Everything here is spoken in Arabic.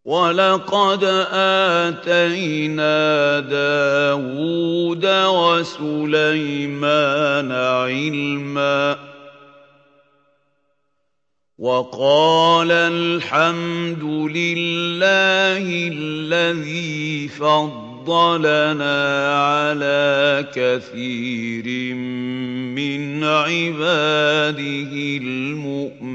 وَلَقَدْ آتَيْنَا دَاوُودَ وَسُلَيْمَانَ عِلْمًا ۖ وَقَالَ الْحَمْدُ لِلَّهِ الَّذِي فَضَّلَنَا عَلَىٰ كَثِيرٍ مِّنْ عِبَادِهِ الْمُؤْمِنِينَ